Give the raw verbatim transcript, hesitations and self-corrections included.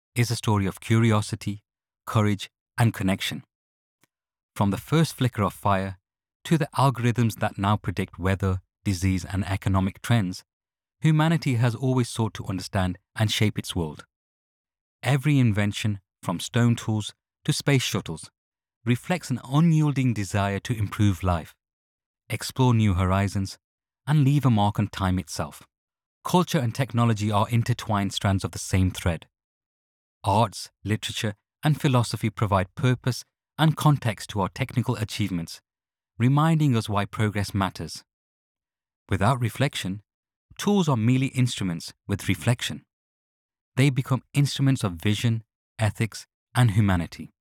is a story of curiosity, courage, and connection. From the first flicker of fire to the algorithms that now predict weather, disease, and economic trends, humanity has always sought to understand and shape its world. Every invention, from stone tools to space shuttles, reflects an unyielding desire to improve life, explore new horizons, and leave a mark on time itself. Culture and technology are intertwined strands of the same thread. Arts, literature, and philosophy provide purpose and context to our technical achievements, reminding us why progress matters. Without reflection, tools are merely instruments with reflection. They become instruments of vision, ethics, and humanity.